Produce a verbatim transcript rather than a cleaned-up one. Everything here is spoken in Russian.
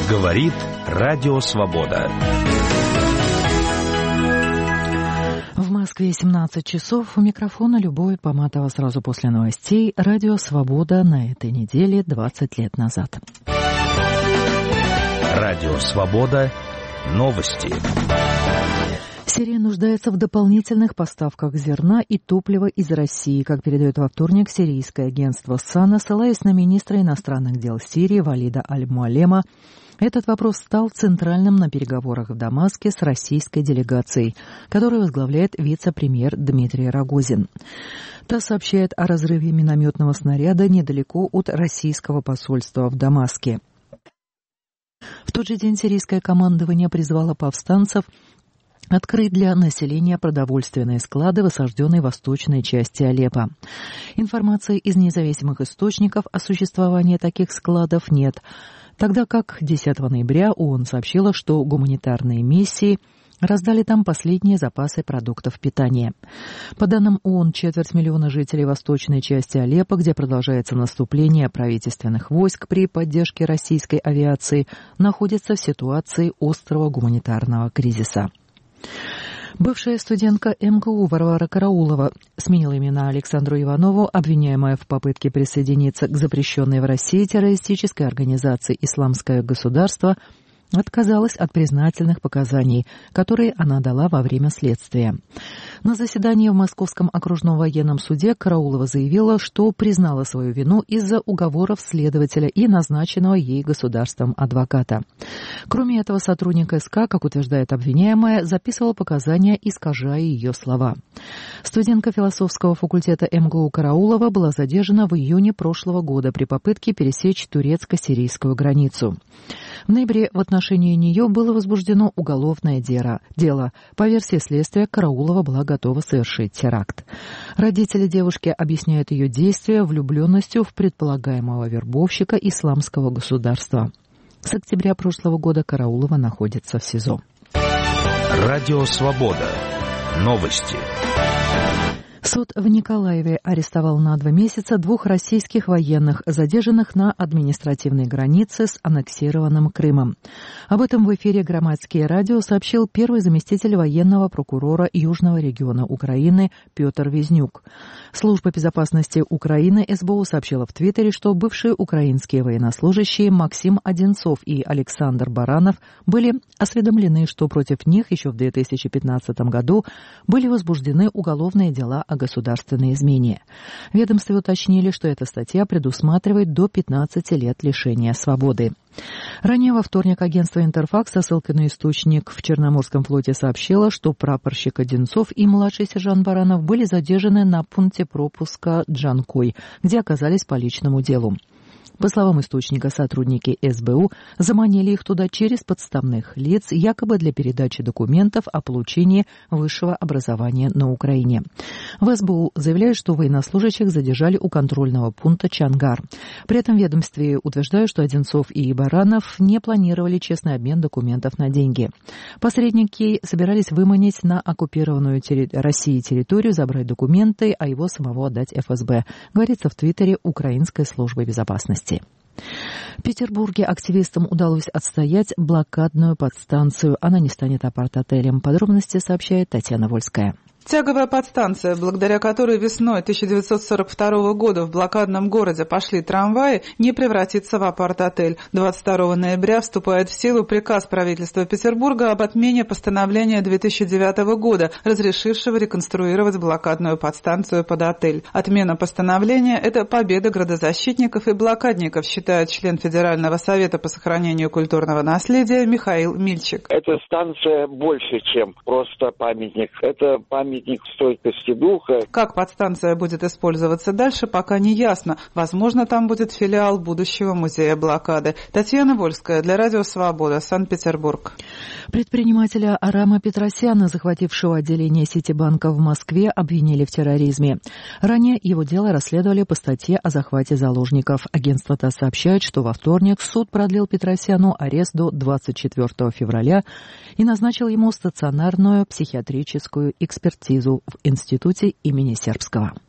Говорит Радио Свобода. В Москве семнадцать часов. У микрофона Любовь Поматова. Сразу после новостей. Радио Свобода на этой неделе двадцать лет назад. Радио Свобода. Новости. Сирия нуждается в дополнительных поставках зерна и топлива из России, как передает во вторник сирийское агентство САНА, ссылаясь на министра иностранных дел Сирии Валида Аль-Муалема. Этот вопрос стал центральным на переговорах в Дамаске с российской делегацией, которую возглавляет вице-премьер Дмитрий Рогозин. ТАСС сообщает о разрыве минометного снаряда недалеко от российского посольства в Дамаске. В тот же день сирийское командование призвало повстанцев открыть для населения продовольственные склады в осажденной восточной части Алеппо. Информации из независимых источников о существовании таких складов нет, тогда как десятого ноября ООН сообщила, что гуманитарные миссии раздали там последние запасы продуктов питания. По данным ООН, четверть миллиона жителей восточной части Алеппо, где продолжается наступление правительственных войск при поддержке российской авиации, находятся в ситуации острого гуманитарного кризиса. Бывшая студентка эм ка у Варвара Караулова сменила имена Александру Иванову, обвиняемая в попытке присоединиться к запрещенной в России террористической организации «Исламское государство», отказалась от признательных показаний, которые она дала во время следствия. На заседании в Московском окружном военном суде Караулова заявила, что признала свою вину из-за уговоров следователя и назначенного ей государством адвоката. Кроме этого, сотрудник эс ка, как утверждает обвиняемая, записывал показания, искажая ее слова. Студентка философского факультета эм гэ у Караулова была задержана в июне прошлого года при попытке пересечь турецко-сирийскую границу. В ноябре в отношении нее было возбуждено уголовное дело. По версии следствия, Караулова была готова совершить теракт. Родители девушки объясняют ее действия влюбленностью в предполагаемого вербовщика Исламского государства. С октября прошлого года Караулова находится в СИЗО. Радио Свобода. Новости. Суд в Николаеве арестовал на два месяца двух российских военных, задержанных на административной границе с аннексированным Крымом. Об этом в эфире «Громадское радио» сообщил первый заместитель военного прокурора Южного региона Украины Петр Везнюк. Служба безопасности Украины эс бэ у сообщила в Твиттере, что бывшие украинские военнослужащие Максим Одинцов и Александр Баранов были осведомлены, что против них еще в две тысячи пятнадцатом году были возбуждены уголовные дела о государственной измене. В ведомстве уточнили, что эта статья предусматривает до пятнадцати лет лишения свободы. Ранее во вторник агентство «Интерфакс» со ссылкой на источник в Черноморском флоте сообщило, что прапорщик Одинцов и младший сержант Баранов были задержаны на пункте пропуска Джанкой, где оказались по личному делу. По словам источника, сотрудники эс бэ у заманили их туда через подставных лиц, якобы для передачи документов о получении высшего образования на Украине. В эс бэ у заявляют, что военнослужащих задержали у контрольного пункта Чангар. При этом в ведомстве утверждают, что Одинцов и Баранов не планировали честный обмен документов на деньги. Посредники собирались выманить на оккупированную терри... Россией территорию, забрать документы, а его самого отдать эф эс бэ, говорится в Твиттере Украинской службы безопасности. В Петербурге активистам удалось отстоять блокадную подстанцию. Она не станет апарт-отелем. Подробности сообщает Татьяна Вольская. Тяговая подстанция, благодаря которой весной тысяча девятьсот сорок второго года в блокадном городе пошли трамваи, не превратится в апарт-отель. двадцать второго ноября вступает в силу приказ правительства Петербурга об отмене постановления две тысячи девятого года, разрешившего реконструировать блокадную подстанцию под отель. Отмена постановления – это победа градозащитников и блокадников, считает член Федерального совета по сохранению культурного наследия Михаил Мильчик. Эта станция больше, чем просто памятник. Это памятник стойкости духа. Как подстанция будет использоваться дальше, пока не ясно. Возможно, там будет филиал будущего музея блокады. Татьяна Вольская для Радио Свобода, Санкт-Петербург. Предпринимателя Арама Петросяна, захватившего отделение Ситибанка в Москве, обвинили в терроризме. Ранее его дело расследовали по статье о захвате заложников. Агентство ТАСС сообщает, что во вторник суд продлил Петросяну арест до двадцать четвёртого февраля и назначил ему стационарную психиатрическую экспертизу в институте имени Сербского.